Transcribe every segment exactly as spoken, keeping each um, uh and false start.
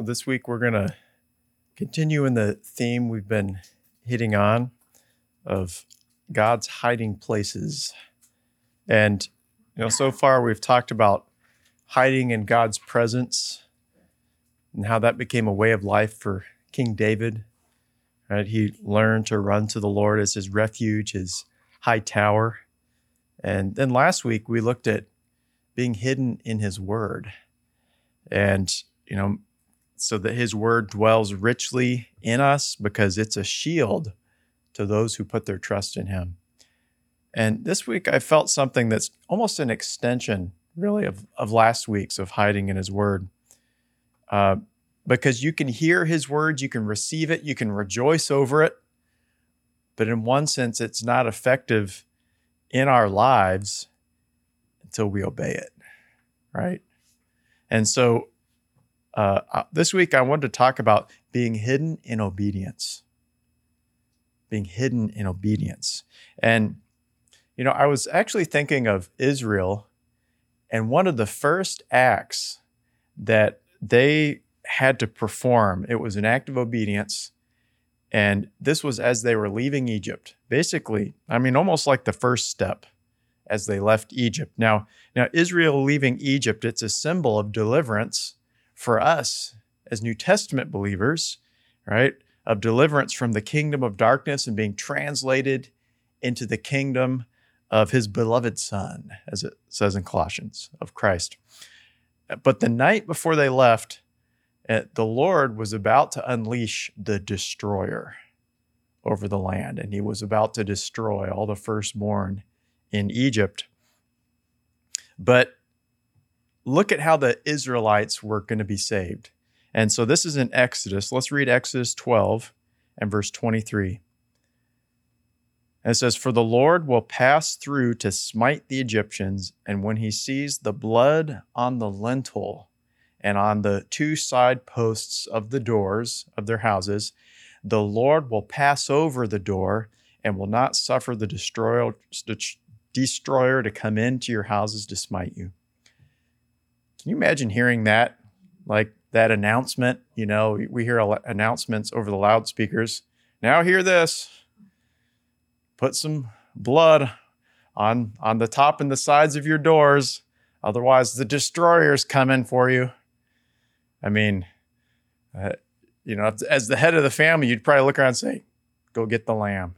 Well, this week we're going to continue in the theme we've been hitting on of God's hiding places. And, you know, so far we've talked about hiding in God's presence and how that became a way of life for King David, right? He learned to run to the Lord as his refuge, his high tower. And then last week we looked at being hidden in his word. And, you know, so that his word dwells richly in us because it's a shield to those who put their trust in him. And this week I felt something that's almost an extension, really, of, of last week's of hiding in his word. Uh, because you can hear his words, you can receive it, you can rejoice over it. But in one sense, it's not effective in our lives until we obey it, right? And so Uh, this week, I wanted to talk about being hidden in obedience. Being hidden in obedience. And, you know, I was actually thinking of Israel, and one of the first acts that they had to perform, it was an act of obedience. And this was as they were leaving Egypt. Basically, I mean, almost like the first step as they left Egypt. Now, now Israel leaving Egypt, it's a symbol of deliverance for us as New Testament believers, right, of deliverance from the kingdom of darkness and being translated into the kingdom of his beloved Son, as it says in Colossians, of Christ. But the night before they left, the Lord was about to unleash the destroyer over the land, and he was about to destroy all the firstborn in Egypt. But look at how the Israelites were going to be saved. And so this is in Exodus. Let's read Exodus twelve and verse twenty-three. And it says, "For the Lord will pass through to smite the Egyptians, and when he sees the blood on the lintel and on the two side posts of the doors of their houses, the Lord will pass over the door and will not suffer the destroyer, destroyer to come into your houses to smite you." Can you imagine hearing that, like that announcement? You know, we hear announcements over the loudspeakers. Now hear this. Put some blood on, on the top and the sides of your doors. Otherwise, the destroyer's coming for you. I mean, uh, you know, as the head of the family, you'd probably look around and say, go get the lamb.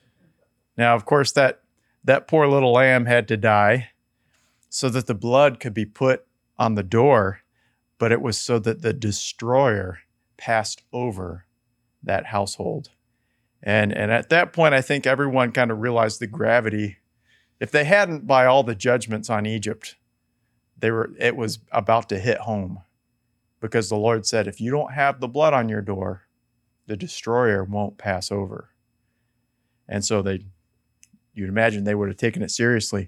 Now, of course, that, that poor little lamb had to die so that the blood could be put on the door, but it was so that the destroyer passed over that household. And, and at that point, I think everyone kind of realized the gravity. If they hadn't, by all the judgments on Egypt, they were it was about to hit home, because the Lord said, if you don't have the blood on your door, the destroyer won't pass over. And so they, you'd imagine they would have taken it seriously.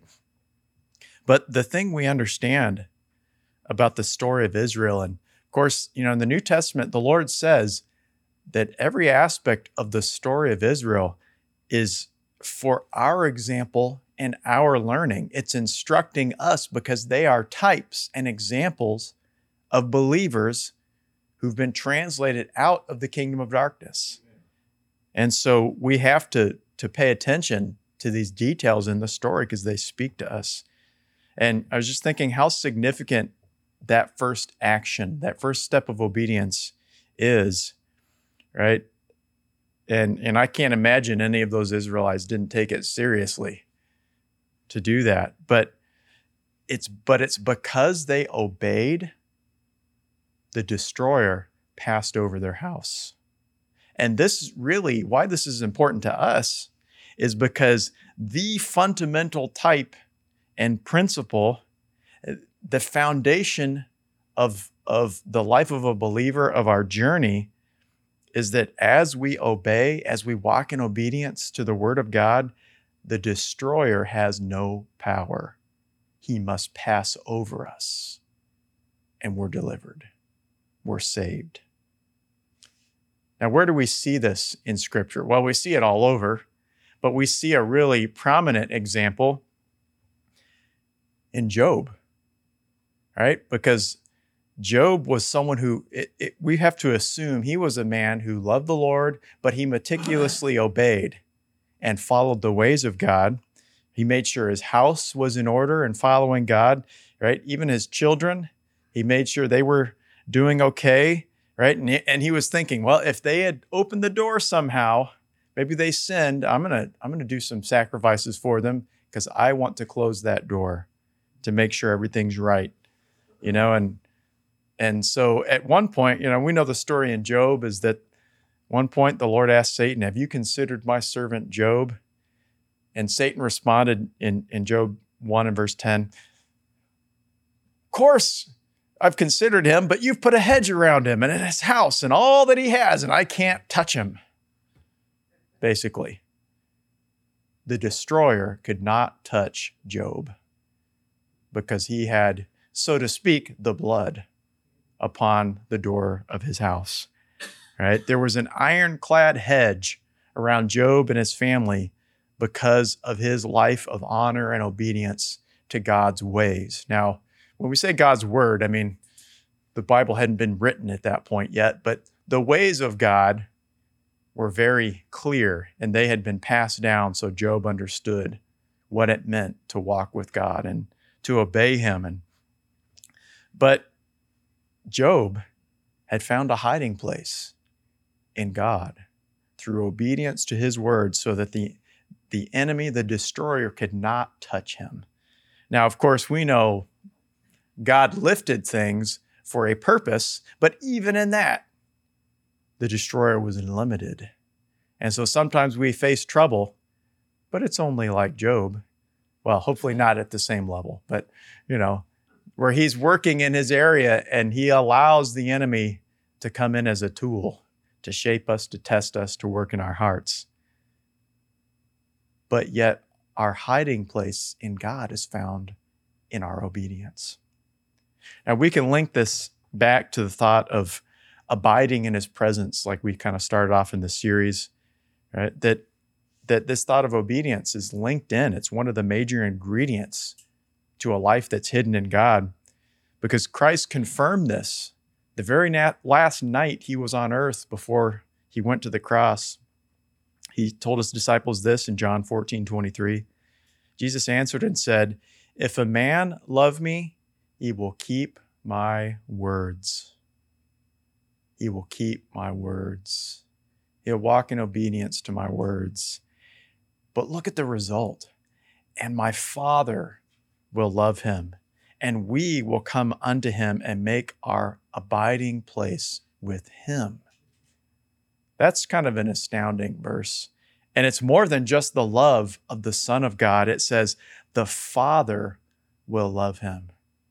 But the thing we understand about the story of Israel. And of course, you know, in the New Testament, the Lord says that every aspect of the story of Israel is for our example and our learning. It's instructing us because they are types and examples of believers who've been translated out of the kingdom of darkness. And so we have to, to pay attention to these details in the story because they speak to us. And I was just thinking how significant that first action, that first step of obedience is, right? And and I can't imagine any of those Israelites didn't take it seriously to do that. But it's but it's because they obeyed, the destroyer passed over their house. And this really, why this is important to us is because the fundamental type and principle, the foundation of, of the life of a believer, of our journey, is that as we obey, as we walk in obedience to the word of God, the destroyer has no power. He must pass over us, and we're delivered. We're saved. Now, where do we see this in Scripture? Well, we see it all over, but we see a really prominent example in Job, right? Because Job was someone who, it, it, we have to assume he was a man who loved the Lord, but he meticulously obeyed and followed the ways of God. He made sure his house was in order and following God, right? Even his children, he made sure they were doing okay, right? And he, and he was thinking, well, if they had opened the door somehow, maybe they sinned, I'm gonna I'm gonna do some sacrifices for them because I want to close that door to make sure everything's right, you know. And and so at one point, you know, we know the story in Job is that one point the Lord asked Satan, "Have you considered my servant Job?" And Satan responded in, in Job one and verse ten, "Of course, I've considered him, but you've put a hedge around him and in his house and all that he has, and I can't touch him." Basically, the destroyer could not touch Job because he had, so to speak, the blood upon the door of his house. Right? There was an ironclad hedge around Job and his family because of his life of honor and obedience to God's ways. Now, when we say God's word, I mean, the Bible hadn't been written at that point yet, but the ways of God were very clear and they had been passed down, so Job understood what it meant to walk with God and to obey him. And but Job had found a hiding place in God through obedience to his word so that the, the enemy, the destroyer, could not touch him. Now, of course, we know God lifted things for a purpose, but even in that, the destroyer was limited. And so sometimes we face trouble, but it's only like Job. Well, hopefully not at the same level, but, you know, where he's working in his area and he allows the enemy to come in as a tool to shape us, to test us, to work in our hearts. But yet our hiding place in God is found in our obedience. Now we can link this back to the thought of abiding in his presence, like we kind of started off in the series, right? That, that this thought of obedience is linked in. It's one of the major ingredients to a life that's hidden in God, because Christ confirmed this the very nat- last night he was on earth before he went to the cross. He told his disciples this in John fourteen twenty-three. Jesus answered and said, "If a man love me, he will keep my words." He will keep my words. He'll walk in obedience to my words. But look at the result. "And my Father will love him, and we will come unto him and make our abiding place with him." That's kind of an astounding verse. And it's more than just the love of the Son of God. It says, the Father will love him,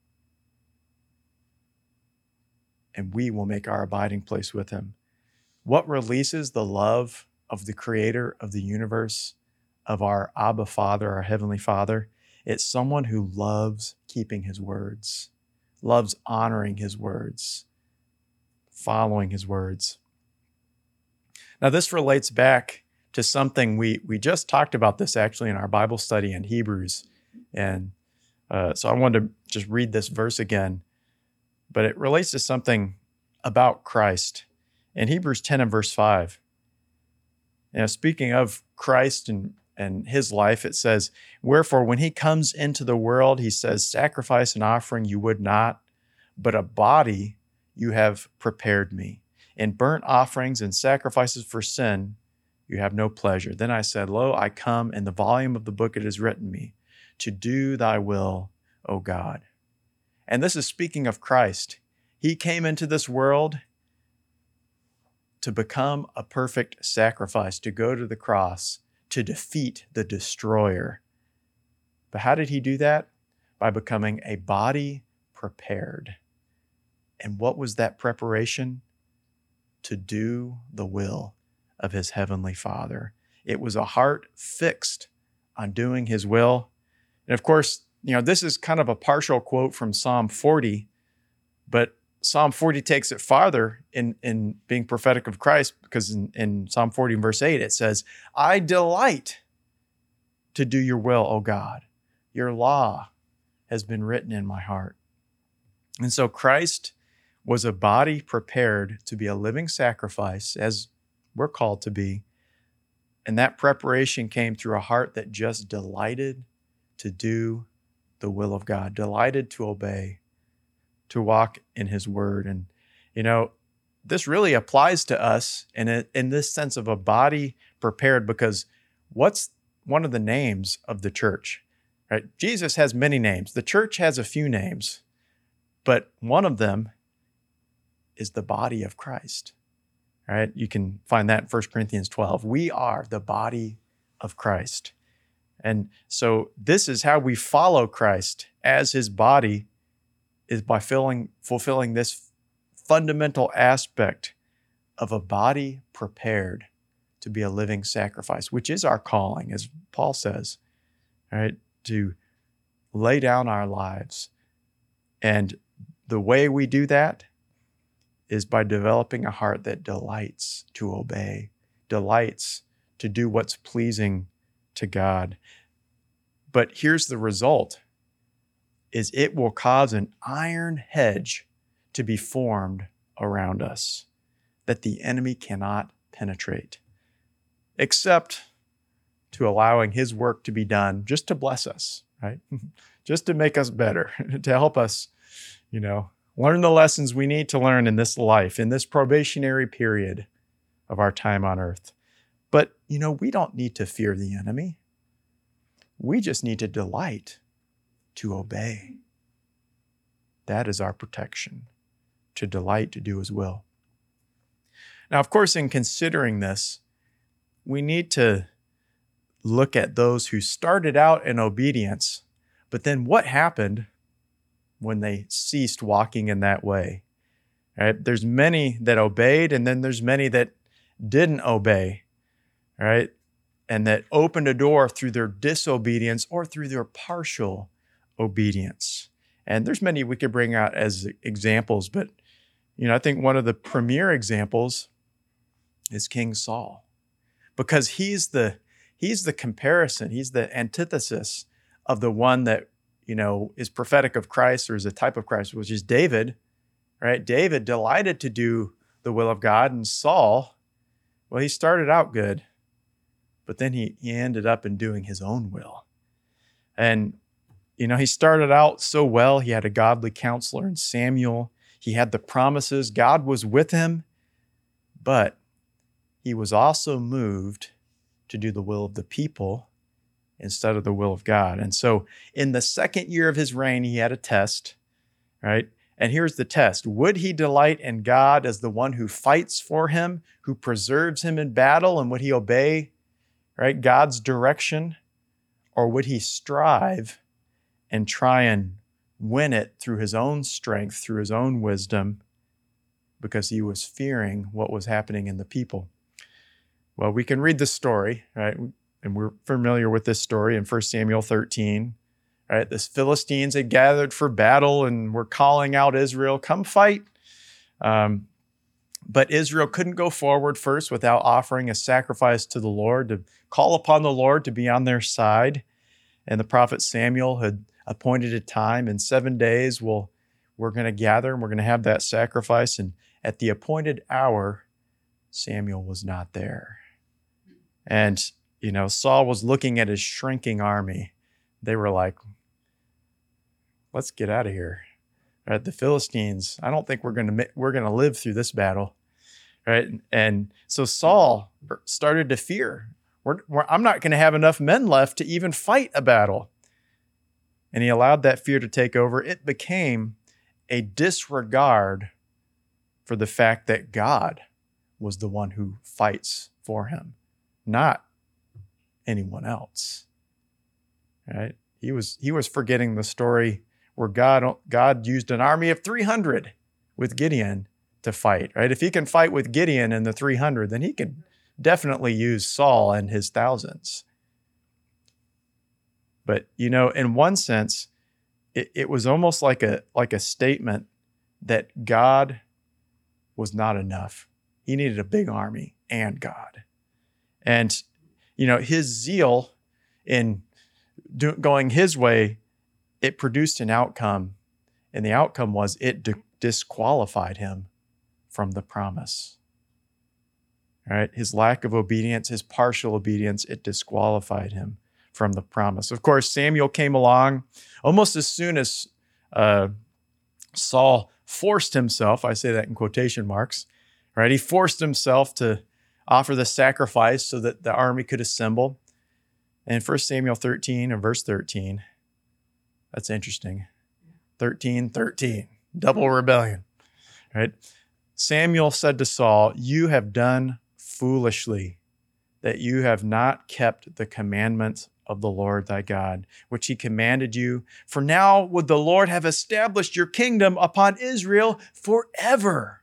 and we will make our abiding place with him. What releases the love of the Creator of the universe, of our Abba Father, our Heavenly Father? It's someone who loves keeping his words, loves honoring his words, following his words. Now, this relates back to something we, we just talked about this actually in our Bible study in Hebrews. And uh, so I wanted to just read this verse again, but it relates to something about Christ. In Hebrews ten and verse five, you know, speaking of Christ and, and his life, it says, "Wherefore, when he comes into the world, he says, sacrifice and offering you would not, but a body you have prepared me. In burnt offerings and sacrifices for sin, you have no pleasure. Then I said, Lo, I come, in the volume of the book it is written me, to do thy will, O God." And this is speaking of Christ. He came into this world to become a perfect sacrifice, to go to the cross, to defeat the destroyer. But how did he do that? By becoming a body prepared. And what was that preparation? To do the will of his heavenly Father. It was a heart fixed on doing his will. And of course, you know, this is kind of a partial quote from Psalm forty, but Psalm forty takes it farther in, in being prophetic of Christ, because in, in Psalm forty verse eight, it says, "I delight to do your will, O God. Your law has been written in my heart." And so Christ was a body prepared to be a living sacrifice, as we're called to be. And that preparation came through a heart that just delighted to do the will of God, delighted to obey, to walk in his word. And, you know, this really applies to us in, a, in this sense of a body prepared, because what's one of the names of the church, right? Jesus has many names. The church has a few names, but one of them is the body of Christ, right? You can find that in First Corinthians twelve. We are the body of Christ. And so this is how we follow Christ as his body, is by filling, fulfilling this fundamental aspect of a body prepared to be a living sacrifice, which is our calling, as Paul says, right? To lay down our lives. And the way we do that is by developing a heart that delights to obey, delights to do what's pleasing to God. But here's the result, is it will cause an iron hedge to be formed around us that the enemy cannot penetrate, except to allowing his work to be done just to bless us, right? Just to make us better, to help us, you know, learn the lessons we need to learn in this life, in this probationary period of our time on earth. But, you know, we don't need to fear the enemy. We just need to delight to obey. That is our protection, to delight to do his will. Now, of course, in considering this, we need to look at those who started out in obedience, but then what happened when they ceased walking in that way? Right? There's many that obeyed, and then there's many that didn't obey, right? And that opened a door through their disobedience or through their partial obedience. And there's many we could bring out as examples, but you know, I think one of the premier examples is King Saul, because he's the he's the comparison, he's the antithesis of the one that, you know, is prophetic of Christ, or is a type of Christ, which is David, right? David delighted to do the will of God, and Saul, well, he started out good, but then he, he ended up in doing his own will. And, you know, he started out so well. He had a godly counselor in Samuel. He had the promises. God was with him, but he was also moved to do the will of the people instead of the will of God. And so in the second year of his reign, he had a test, right? And here's the test. Would he delight in God as the one who fights for him, who preserves him in battle, and would he obey, right, God's direction? Or would he strive and try and win it through his own strength, through his own wisdom, because he was fearing what was happening in the people? Well, we can read the story, right? And we're familiar with this story in First Samuel thirteen, right? The Philistines had gathered for battle and were calling out Israel, come fight. Um, but Israel couldn't go forward first without offering a sacrifice to the Lord, to call upon the Lord to be on their side. And the prophet Samuel had appointed a time. In seven days, we'll, we're going to gather and we're going to have that sacrifice. And at the appointed hour, Samuel was not there. And, you know, Saul was looking at his shrinking army. They were like, let's get out of here. Right? The Philistines, I don't think we're going to we're going to live through this battle. Right? And so Saul started to fear. We're, we're, I'm not going to have enough men left to even fight a battle. And he allowed that fear to take over. It became a disregard for the fact that God was the one who fights for him, not anyone else. Right? He was he was forgetting the story where God God used an army of three hundred with Gideon to fight. Right? If he can fight with Gideon and the three hundred, then he could definitely use Saul and his thousands. But, you know, in one sense, it, it was almost like a like a statement that God was not enough. He needed a big army and God. And, you know, his zeal in do, going his way, it produced an outcome. And the outcome was it de- disqualified him from the promise. All right? His lack of obedience, his partial obedience, it disqualified him from the promise. Of course, Samuel came along almost as soon as uh, Saul forced himself, I say that in quotation marks, right? He forced himself to offer the sacrifice so that the army could assemble. And First Samuel thirteen and verse thirteen, that's interesting. thirteen, thirteen, double rebellion, right? Samuel said to Saul, "You have done foolishly, that you have not kept the commandments of the Lord thy God, which he commanded you. For now would the Lord have established your kingdom upon Israel forever.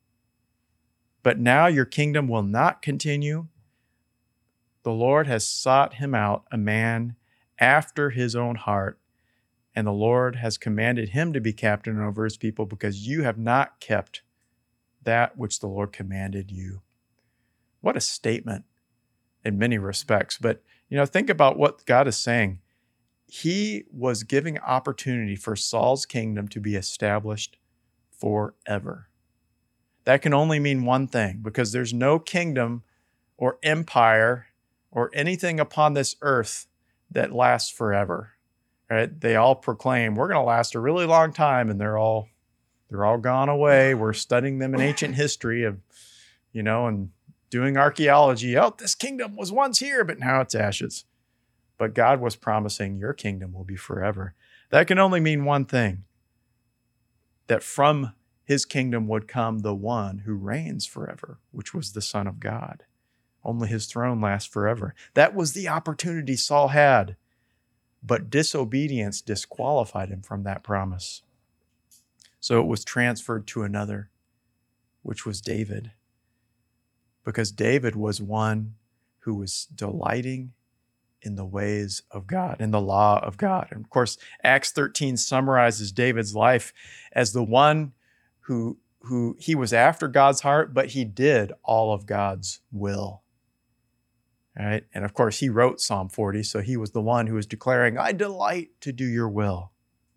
But now your kingdom will not continue. The Lord has sought him out, a man after his own heart, and the Lord has commanded him to be captain over his people, because you have not kept that which the Lord commanded you." What a statement in many respects. But, you know, think about what God is saying. He was giving opportunity for Saul's kingdom to be established forever. That can only mean one thing, because there's no kingdom or empire or anything upon this earth that lasts forever. Right? They all proclaim, we're going to last a really long time, and they're all they're all gone away. We're studying them in ancient history of, you know, and doing archaeology. Oh, this kingdom was once here, but now it's ashes. But God was promising your kingdom will be forever. That can only mean one thing, that from his kingdom would come the one who reigns forever, which was the Son of God. Only his throne lasts forever. That was the opportunity Saul had, but disobedience disqualified him from that promise. So it was transferred to another, which was David. Because David was one who was delighting in the ways of God, in the law of God. And of course, Acts thirteen summarizes David's life as the one who, who he was after God's heart, but he did all of God's will. All right? And of course, he wrote Psalm forty, so he was the one who was declaring, "I delight to do your will."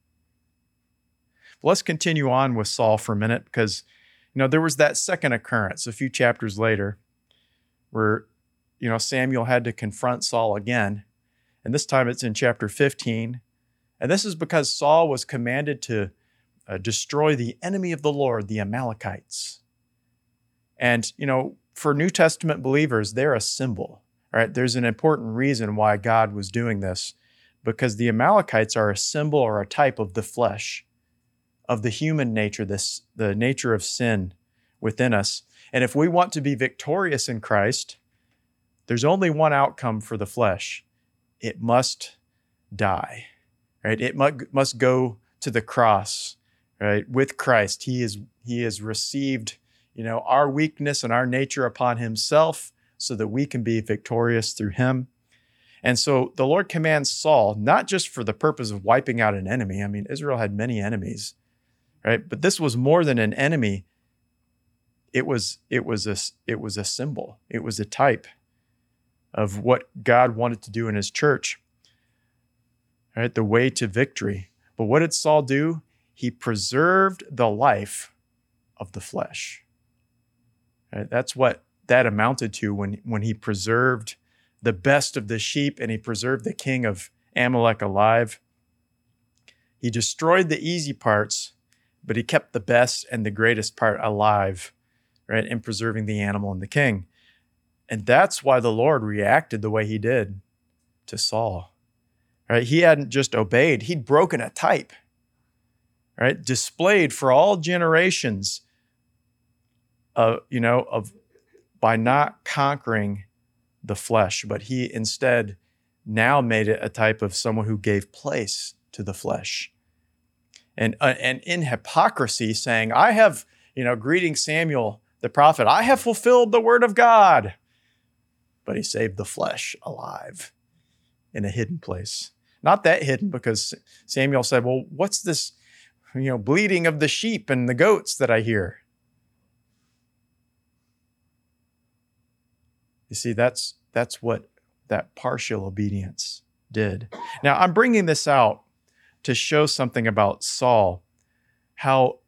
But let's continue on with Saul for a minute, because you know, there was that second occurrence a few chapters later where, you know, Samuel had to confront Saul again. And this time it's in chapter fifteen. And this is because Saul was commanded to uh, destroy the enemy of the Lord, the Amalekites. And, you know, for New Testament believers, they're a symbol, right? There's an important reason why God was doing this, because the Amalekites are a symbol or a type of the flesh, of the human nature, this the nature of sin within us. And if we want to be victorious in Christ, there's only one outcome for the flesh. It must die, right? It must, must go to the cross, right? With Christ, he is he has received, you know, our weakness and our nature upon himself so that we can be victorious through him. And so the Lord commands Saul, not just for the purpose of wiping out an enemy. I mean, Israel had many enemies, right? But this was more than an enemy. It was, it was a, it was a symbol. It was a type of what God wanted to do in his church, right? The way to victory. But what did Saul do? He preserved the life of the flesh. Right? That's what that amounted to when, when he preserved the best of the sheep and he preserved the king of Amalek alive. He destroyed the easy parts, but he kept the best and the greatest part alive, right? In preserving the animal and the king. And that's why the Lord reacted the way he did to Saul, right? He hadn't just obeyed, he'd broken a type, right? Displayed for all generations, uh, you know, of by not conquering the flesh, but he instead now made it a type of someone who gave place to the flesh. And, uh, and in hypocrisy saying, I have, you know, greeting Samuel, the prophet, I have fulfilled the word of God. But he saved the flesh alive in a hidden place. Not that hidden, because Samuel said, well, what's this, you know, bleating of the sheep and the goats that I hear? You see, that's that's what that partial obedience did. Now, I'm bringing this out to show something about Saul, how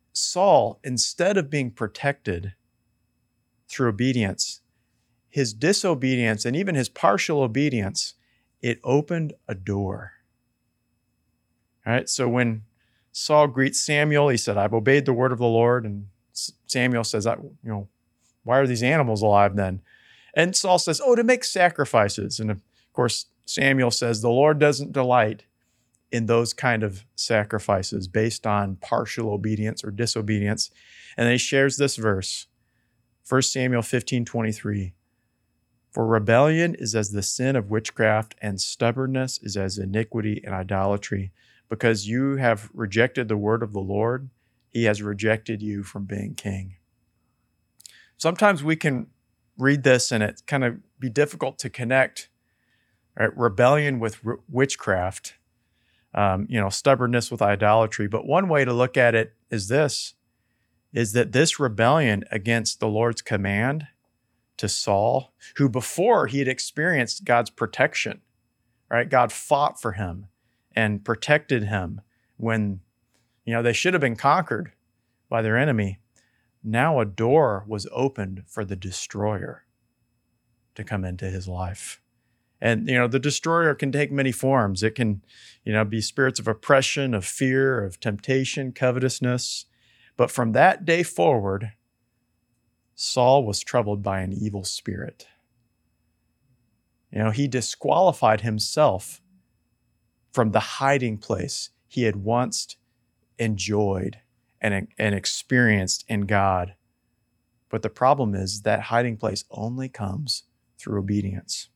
Saul, instead of being protected through obedience, his disobedience and even his partial obedience, it opened a door. All right, so when Saul greets Samuel, he said, I've obeyed the word of the Lord. And Samuel says, I, you know, why are these animals alive then? And Saul says, oh, to make sacrifices. And of course, Samuel says, the Lord doesn't delight in those kind of sacrifices based on partial obedience or disobedience. And then he shares this verse, First Samuel fifteen twenty-three. For rebellion is as the sin of witchcraft, and stubbornness is as iniquity and idolatry. Because you have rejected the word of the Lord, he has rejected you from being king. Sometimes we can read this and it kind of be difficult to connect, right, rebellion with r- witchcraft, um, you know, stubbornness with idolatry. But one way to look at it is this, is that this rebellion against the Lord's command to Saul, who before he had experienced God's protection, right? God fought for him and protected him when, you know, they should have been conquered by their enemy. Now a door was opened for the destroyer to come into his life. And, you know, the destroyer can take many forms. It can, you know, be spirits of oppression, of fear, of temptation, covetousness. But from that day forward, Saul was troubled by an evil spirit. You know, he disqualified himself from the hiding place he had once enjoyed and, and experienced in God. But the problem is that hiding place only comes through obedience.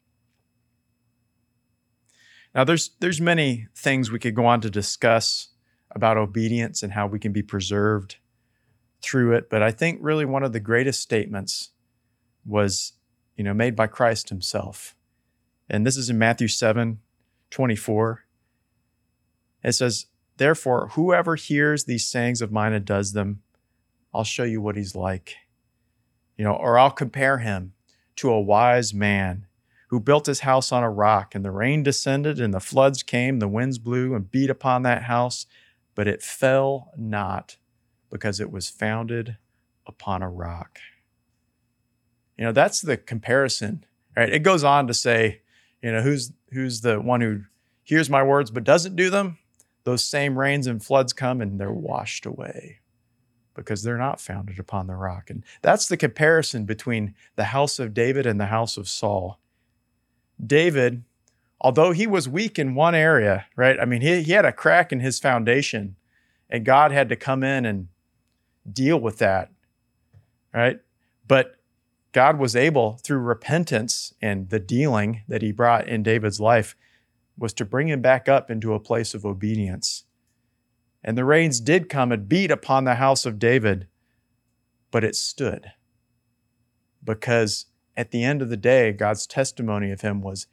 Now, there's there's many things we could go on to discuss about obedience and how we can be preserved through it, but I think really one of the greatest statements was, you know, made by Christ himself. And this is in Matthew seven twenty-four. It says, therefore, whoever hears these sayings of mine and does them, I'll show you what he's like. You know, or I'll compare him to a wise man who built his house on a rock, and the rain descended and the floods came, the winds blew and beat upon that house, but it fell not, because it was founded upon a rock. You know, that's the comparison, right? It goes on to say, you know, who's who's the one who hears my words but doesn't do them? Those same rains and floods come and they're washed away because they're not founded upon the rock. And that's the comparison between the house of David and the house of Saul. David, although he was weak in one area, right? I mean, he, he had a crack in his foundation, and God had to come in and deal with that, right? But God was able, through repentance and the dealing that he brought in David's life, was to bring him back up into a place of obedience. And the rains did come and beat upon the house of David, but it stood. Because at the end of the day, God's testimony of him was,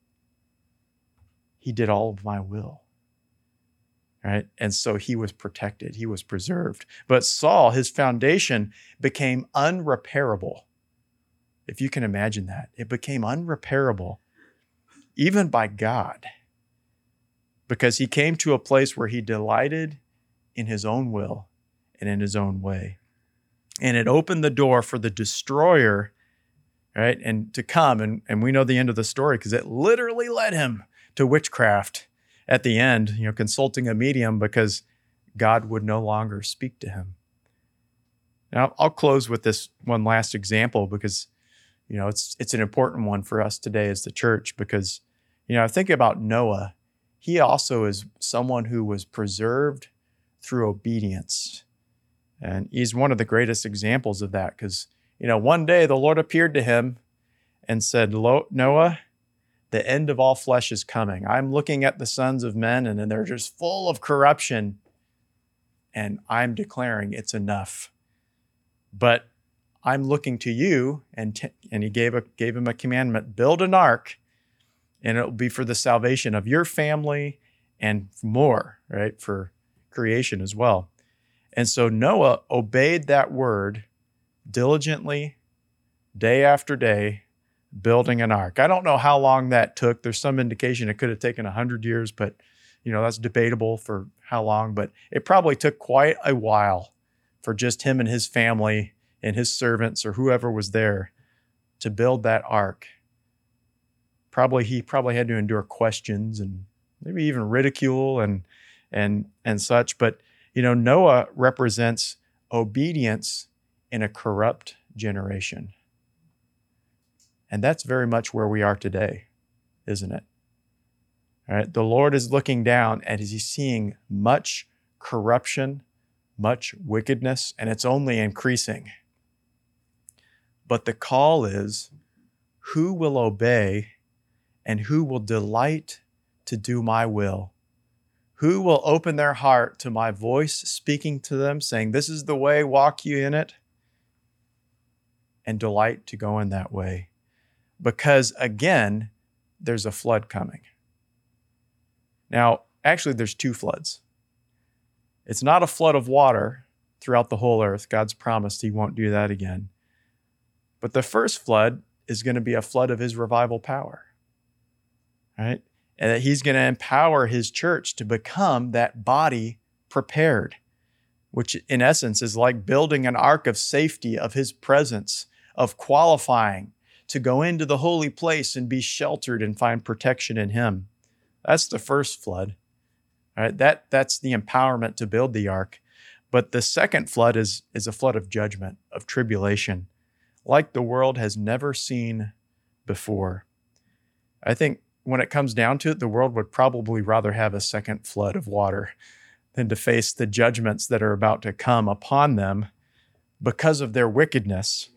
he did all of my will. Right? And so he was protected. He was preserved. But Saul, his foundation became unrepairable. If you can imagine that. It became unrepairable, even by God, because he came to a place where he delighted in his own will and in his own way. And it opened the door for the destroyer, right? And to come, and, and we know the end of the story because it literally led him to witchcraft at the end, you know, consulting a medium because God would no longer speak to him. Now, I'll close with this one last example because, you know, it's it's an important one for us today as the church because, you know, I think about Noah. He also is someone who was preserved through obedience. And he's one of the greatest examples of that because, you know, one day the Lord appeared to him and said, Noah, the end of all flesh is coming. I'm looking at the sons of men and they're just full of corruption. And I'm declaring it's enough. But I'm looking to you, and t- and he gave a gave him a commandment: build an ark, and it'll be for the salvation of your family and more, right, for creation as well. And so Noah obeyed that word diligently, day after day, building an ark. I don't know how long that took. There's some indication it could have taken a hundred years, but you know that's debatable for how long. But it probably took quite a while for just him and his family and his servants or whoever was there to build that ark. Probably he probably had to endure questions and maybe even ridicule and and and such. But you know, Noah represents obedience in a corrupt generation. And that's very much where we are today, isn't it? All right. The Lord is looking down and he's seeing much corruption, much wickedness, and it's only increasing. But the call is, who will obey and who will delight to do my will? Who will open their heart to my voice speaking to them, saying, this is the way, walk you in it, and delight to go in that way? Because again, there's a flood coming. Now, actually, there's two floods. It's not a flood of water throughout the whole earth. God's promised he won't do that again. But the first flood is going to be a flood of his revival power, right? And that he's going to empower his church to become that body prepared, which in essence is like building an ark of safety of his presence, of qualifying to go into the holy place and be sheltered and find protection in him. That's the first flood. All right, that, that's the empowerment to build the ark. But the second flood is, is a flood of judgment, of tribulation, like the world has never seen before. I think when it comes down to it, the world would probably rather have a second flood of water than to face the judgments that are about to come upon them because of their wickedness.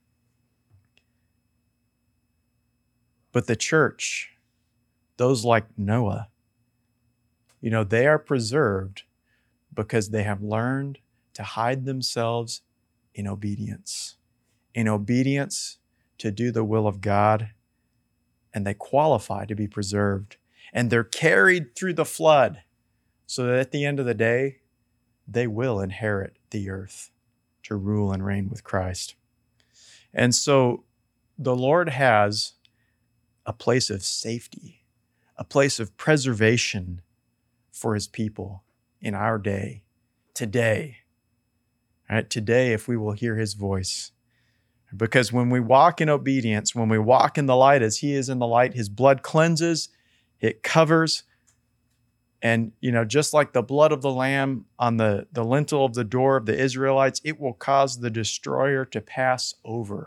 But the church, those like Noah, you know, they are preserved because they have learned to hide themselves in obedience, in obedience to do the will of God, and they qualify to be preserved. And they're carried through the flood so that at the end of the day, they will inherit the earth to rule and reign with Christ. And so the Lord has a place of safety, a place of preservation for his people in our day, today. All right, today, if we will hear his voice. Because when we walk in obedience, when we walk in the light as he is in the light, his blood cleanses, it covers. And, you know, just like the blood of the lamb on the, the lintel of the door of the Israelites, it will cause the destroyer to pass over.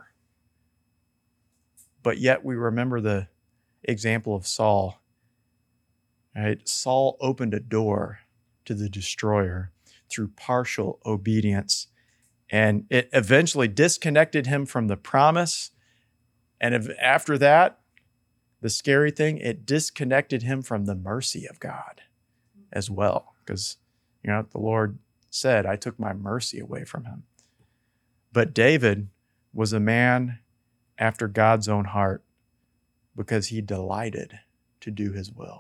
But yet we remember the example of Saul. Right? Saul opened a door to the destroyer through partial obedience. And it eventually disconnected him from the promise. And if, after that, the scary thing, it disconnected him from the mercy of God as well. Because, you know, the Lord said, I took my mercy away from him. But David was a man after God's own heart because he delighted to do his will.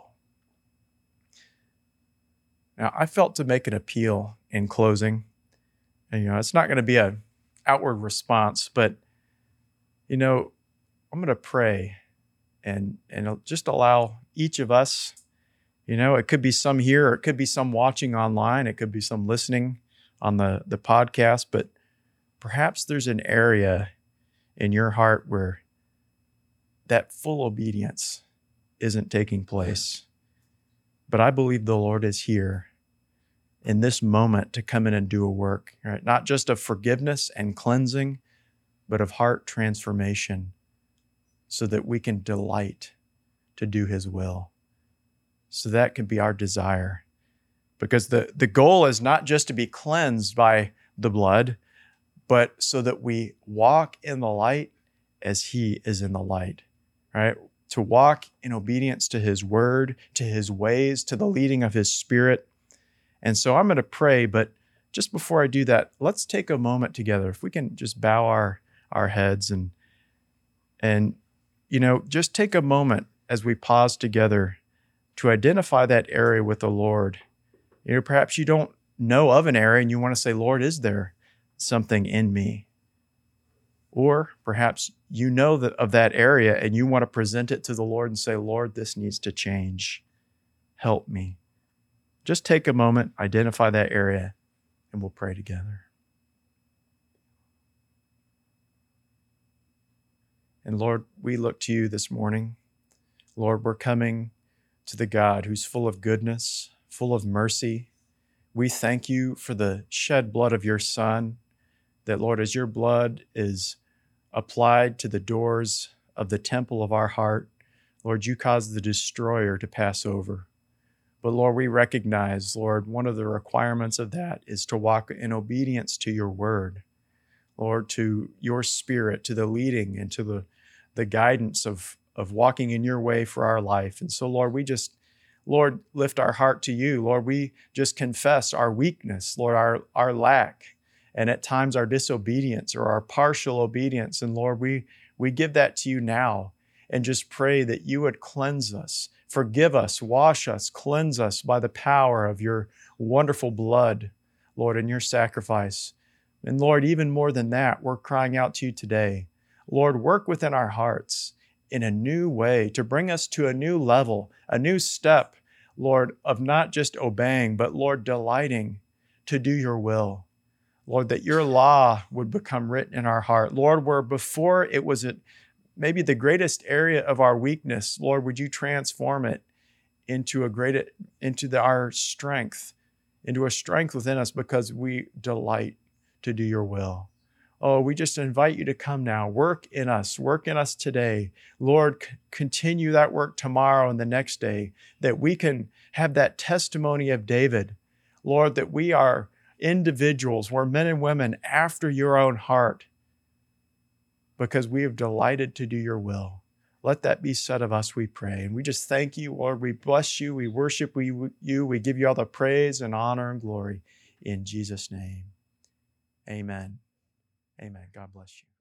Now, I felt to make an appeal in closing. And, you know, it's not going to be an outward response, but, you know, I'm going to pray and, and just allow each of us, you know, it could be some here, or it could be some watching online. It could be some listening on the, the podcast, but perhaps there's an area in your heart where that full obedience isn't taking place. But I believe the Lord is here in this moment to come in and do a work, right? Not just of forgiveness and cleansing, but of heart transformation so that we can delight to do his will. So that can be our desire. Because the, the goal is not just to be cleansed by the blood, but so that we walk in the light as he is in the light, right? To walk in obedience to his word, to his ways, to the leading of his spirit. And so I'm going to pray, but just before I do that, let's take a moment together. If we can just bow our, our heads and, and, you know, just take a moment as we pause together to identify that area with the Lord. You know, perhaps you don't know of an area and you want to say, Lord, is there something in me? Or perhaps you know that of that area and you want to present it to the Lord and say, Lord, this needs to change. Help me. Just take a moment, identify that area, and we'll pray together. And Lord, we look to you this morning. Lord, we're coming to the God who's full of goodness, full of mercy. We thank you for the shed blood of your Son, that, Lord, as your blood is applied to the doors of the temple of our heart, Lord, you caused the destroyer to pass over. But Lord, we recognize, Lord, one of the requirements of that is to walk in obedience to your word, Lord, to your spirit, to the leading and to the, the guidance of, of walking in your way for our life. And so, Lord, we just, Lord, lift our heart to you. Lord, we just confess our weakness, Lord, our, our lack, and at times our disobedience or our partial obedience. And Lord, we, we give that to you now and just pray that you would cleanse us, forgive us, wash us, cleanse us by the power of your wonderful blood, Lord, and your sacrifice. And Lord, even more than that, we're crying out to you today. Lord, work within our hearts in a new way to bring us to a new level, a new step, Lord, of not just obeying, but Lord, delighting to do your will. Lord, that your law would become written in our heart. Lord, where before it was a, maybe the greatest area of our weakness, Lord, would you transform it into a great, into the, our strength, into a strength within us because we delight to do your will. Oh, we just invite you to come now. Work in us. Work in us today. Lord, c- continue that work tomorrow and the next day, that we can have that testimony of David. Lord, that we are individuals, we're men and women after your own heart because we have delighted to do your will. Let that be said of us, we pray. And we just thank you, Lord. We bless you. We worship you. We give you all the praise and honor and glory in Jesus' name. Amen. Amen. God bless you.